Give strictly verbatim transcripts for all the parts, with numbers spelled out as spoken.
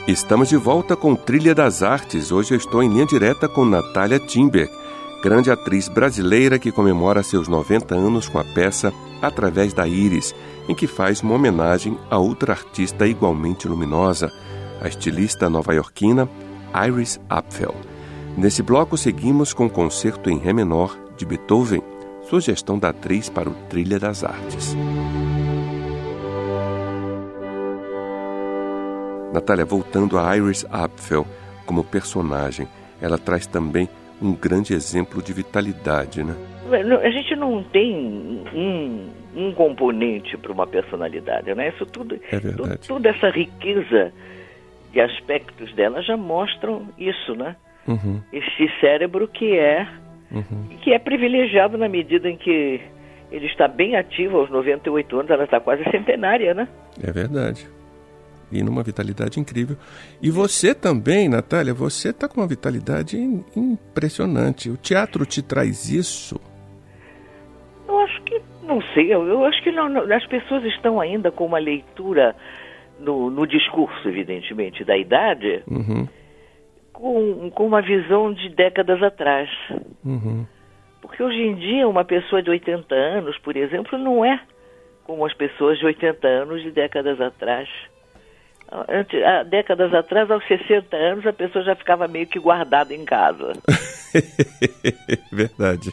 Estamos de volta com Trilha das Artes. Hoje eu estou em linha direta com Natália Timber, grande atriz brasileira que comemora seus noventa anos com a peça Através da Íris, em que faz uma homenagem a outra artista igualmente luminosa, a estilista nova-iorquina Iris Apfel. Nesse bloco seguimos com o concerto em Ré menor de Beethoven, sugestão da atriz para o Trilha das Artes. Natália, voltando a Iris Apfel como personagem, ela traz também um grande exemplo de vitalidade, né? A gente não tem um, um componente para uma personalidade, né? Isso tudo, é verdade. Tu, toda essa riqueza de aspectos dela já mostram isso, né? Uhum. Esse cérebro que é, uhum. que é privilegiado na medida em que ele está bem ativo aos noventa e oito anos, ela está quase centenária, né? É verdade. E numa vitalidade incrível. E você também, Natália, você está com uma vitalidade impressionante. O teatro te traz isso? Eu acho que, não sei, eu, eu acho que não, não, as pessoas estão ainda com uma leitura no, no discurso, evidentemente, da idade, uhum. com, com uma visão de décadas atrás. Uhum. Porque hoje em dia uma pessoa de oitenta anos, por exemplo, não é como as pessoas de oitenta anos de décadas atrás. Antes, há décadas atrás, aos sessenta anos, a pessoa já ficava meio que guardada em casa. Verdade.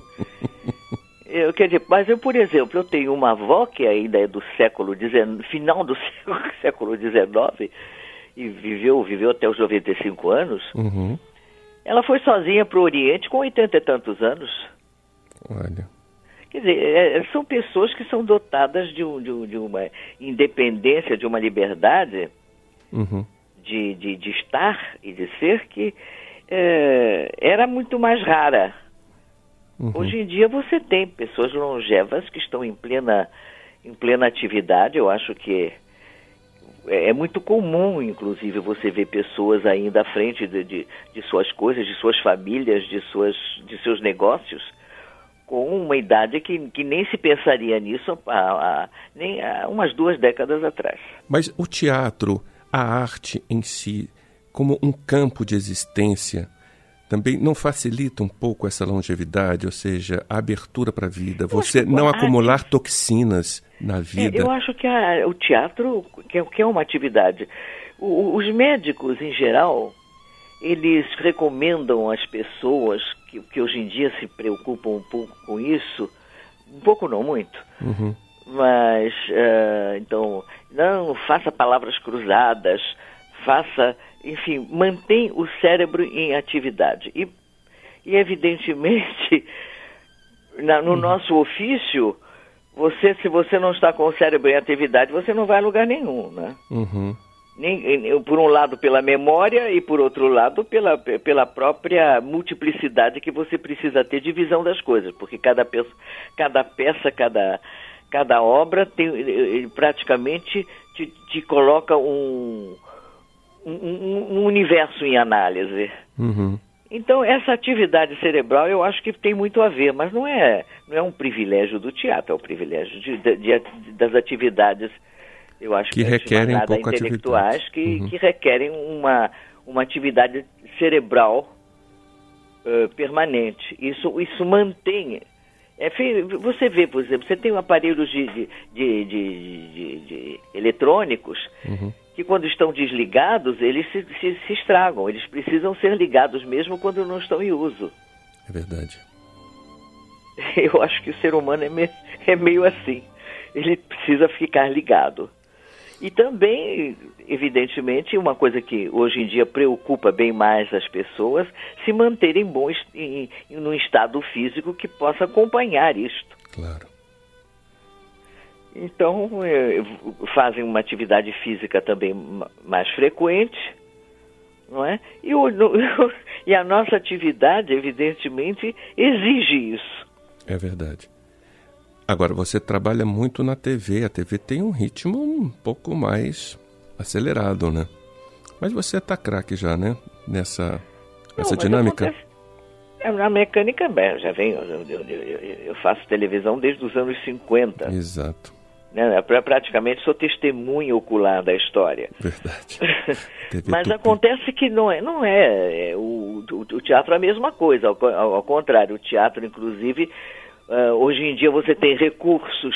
Eu, quer dizer, mas eu, por exemplo, eu tenho uma avó que ainda é do século dezenove, final do século dezenove, e viveu, viveu até os noventa e cinco anos. Uhum. Ela foi sozinha para o Oriente com oitenta e tantos anos. Olha... Quer dizer, é, são pessoas que são dotadas de, um, de, um, de uma independência, de uma liberdade uhum. de, de, de estar e de ser que é, era muito mais rara. Uhum. Hoje em dia você tem pessoas longevas que estão em plena, em plena atividade. Eu acho que é, é muito comum, inclusive, você ver pessoas ainda à frente de, de, de suas coisas, de suas famílias, de, suas, de seus negócios, com uma idade que, que nem se pensaria nisso há, há, nem há umas duas décadas atrás. Mas o teatro, a arte em si, como um campo de existência, também não facilita um pouco essa longevidade, ou seja, a abertura para a vida, você não acumular arte... toxinas na vida? É, eu acho que a, o teatro, que é, que é uma atividade, o, os médicos em geral, eles recomendam às pessoas que, que hoje em dia se preocupam um pouco com isso, um pouco não muito, uhum. mas, uh, então, não faça palavras cruzadas, faça, enfim, mantém o cérebro em atividade. E, e evidentemente, na, no uhum. nosso ofício, você, se você não está com o cérebro em atividade, você não vai a lugar nenhum, né? Uhum. Nem, por um lado pela memória e por outro lado pela, pela própria multiplicidade que você precisa ter de visão das coisas, porque cada peça, cada, peça, cada, cada obra tem, praticamente te, te coloca um, um, um universo em análise. Uhum. Então essa atividade cerebral eu acho que tem muito a ver, mas não é, não é um privilégio do teatro, é um privilégio de, de, de, das atividades, eu acho que, que requerem um pouco intelectuais que, uhum. que requerem uma, uma atividade cerebral uh, permanente. Isso, isso mantém. É, você vê, por exemplo, você tem aparelhos de, de, de, de, de, de eletrônicos uhum. que quando estão desligados, eles se, se, se estragam. Eles precisam ser ligados mesmo quando não estão em uso. É verdade. Eu acho que o ser humano é, me, é meio assim. Ele precisa ficar ligado. E também, evidentemente, uma coisa que hoje em dia preocupa bem mais as pessoas, se manterem bons em, em um estado físico que possa acompanhar isto. Claro. Então, é, fazem uma atividade física também mais frequente, não é? E, o, no, e a nossa atividade, evidentemente, exige isso. É verdade. Agora, você trabalha muito na T V. A T V tem um ritmo um pouco mais acelerado, né? Mas você tá craque já, né? Nessa, nessa dinâmica. Acontece, na mecânica, bem, já venho, eu, eu, eu, eu faço televisão desde os anos cinquenta. Exato. né? Praticamente sou testemunha ocular da história. Verdade. Mas acontece que não é, não é, é o, o, o teatro é a mesma coisa, ao, ao, ao contrário, o teatro, inclusive, uh, hoje em dia você tem recursos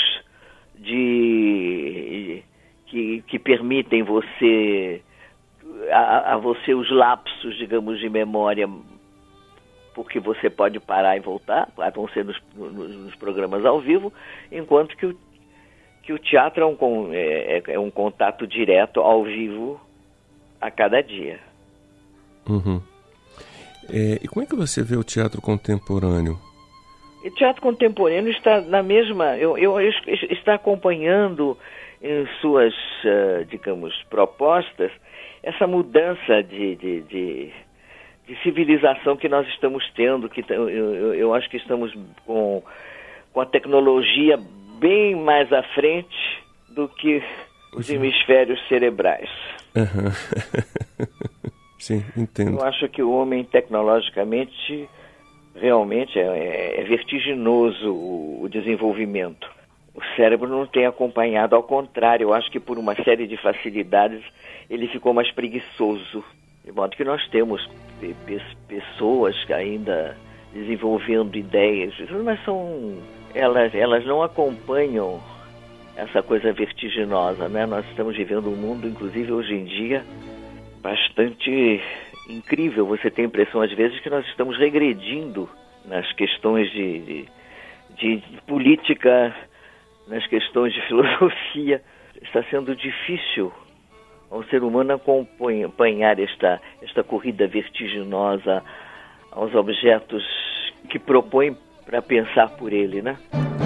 de, que, que permitem você, a, a você os lapsos, digamos, de memória, porque você pode parar e voltar, vão ser nos, nos, nos programas ao vivo, enquanto que o, que o teatro é um, é, é um contato direto ao vivo a cada dia. Uhum. É, e como é que você vê o teatro contemporâneo? O teatro contemporâneo está na mesma... Eu, eu, eu está acompanhando em suas, uh, digamos, propostas, essa mudança de, de, de, de civilização que nós estamos tendo, que eu, eu, eu acho que estamos com, com a tecnologia bem mais à frente do que os hemisférios cerebrais. Uhum. Sim, entendo. Eu acho que o homem tecnologicamente realmente é, é vertiginoso o, o desenvolvimento. O cérebro não tem acompanhado, ao contrário, eu acho que por uma série de facilidades ele ficou mais preguiçoso. De modo que nós temos pe- pessoas ainda desenvolvendo ideias, mas são, elas, elas não acompanham essa coisa vertiginosa, né? Nós estamos vivendo um mundo, inclusive hoje em dia, bastante incrível. Você tem a impressão, às vezes, que nós estamos regredindo nas questões de, de, de, de política, nas questões de filosofia. Está sendo difícil ao ser humano acompanhar esta, esta corrida vertiginosa aos objetos que propõem para pensar por ele, né?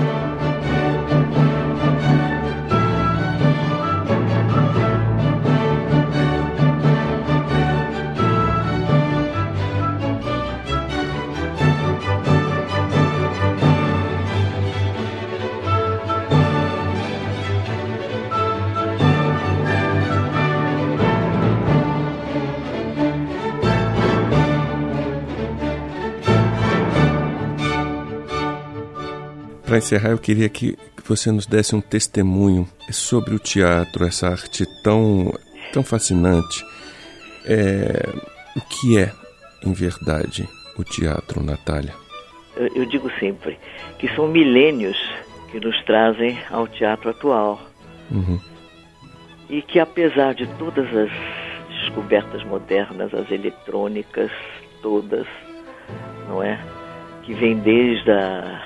Para encerrar, eu queria que você nos desse um testemunho sobre o teatro, essa arte tão, tão fascinante. É, o que é, em verdade, o teatro, Natália? Eu, eu digo sempre que são milênios que nos trazem ao teatro atual. Uhum. E que, apesar de todas as descobertas modernas, as eletrônicas todas, não é? Que vem desde a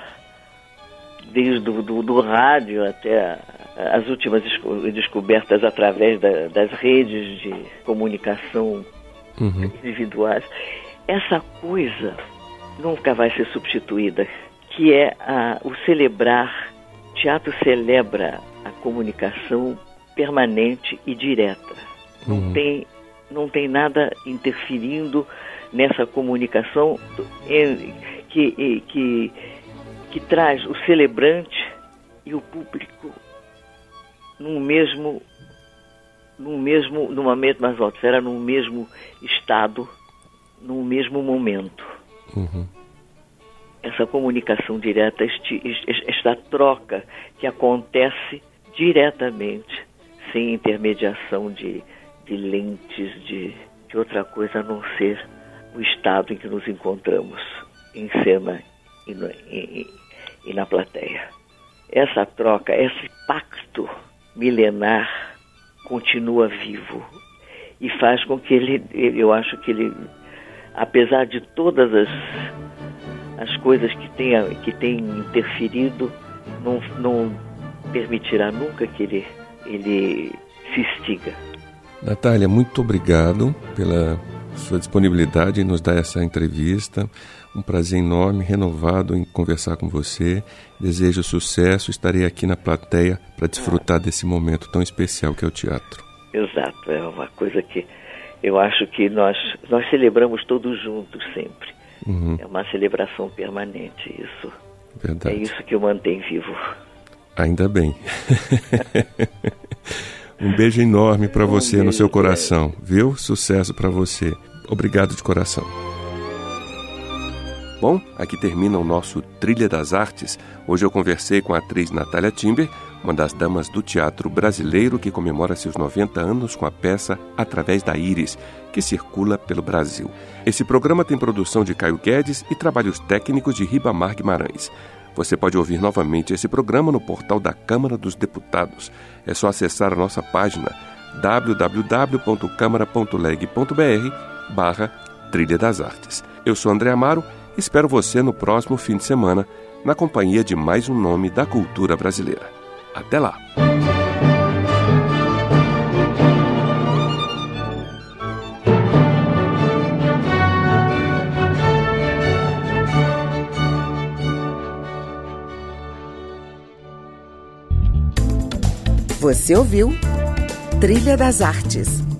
desde do, do, do rádio até a, as últimas desco- descobertas através da, das redes de comunicação uhum. individuais. Essa coisa nunca vai ser substituída, que é a, o celebrar. O teatro celebra a comunicação permanente e direta. Não, uhum. tem, não tem nada interferindo nessa comunicação que... que que traz o celebrante e o público no mesmo, no mesmo, numa mesma atmosfera, no mesmo estado, no mesmo momento. Uhum. Essa comunicação direta, este, esta troca que acontece diretamente, sem intermediação de, de lentes, de, de outra coisa a não ser o estado em que nos encontramos, em cena e no, em, e na plateia. Essa troca, esse pacto milenar continua vivo e faz com que ele, ele eu acho que ele, apesar de todas as, as coisas que tenha, que tem interferido, não, não permitirá nunca que ele, ele se extinga. Natália, muito obrigado pela sua disponibilidade em nos dar essa entrevista. Um prazer enorme, renovado em conversar com você. Desejo sucesso. Estarei aqui na plateia para desfrutar ah. desse momento tão especial que é o teatro. Exato. É uma coisa que eu acho que nós, nós celebramos todos juntos sempre. Uhum. É uma celebração permanente, isso. Verdade. É isso que eu mantenho vivo. Ainda bem. Um beijo enorme para um você beijo, no seu coração, é. viu? Sucesso para você. Obrigado de coração. Bom, aqui termina o nosso Trilha das Artes. Hoje eu conversei com a atriz Natália Timber, uma das damas do teatro brasileiro que comemora seus noventa anos com a peça Através da Íris, que circula pelo Brasil. Esse programa tem produção de Caio Guedes e trabalhos técnicos de Ribamar Guimarães. Você pode ouvir novamente esse programa no portal da Câmara dos Deputados. É só acessar a nossa página w w w ponto câmara ponto leg ponto b r barra Trilha das Artes. Eu sou André Amaro e espero você no próximo fim de semana na companhia de mais um nome da cultura brasileira. Até lá! Você ouviu Trilha das Artes.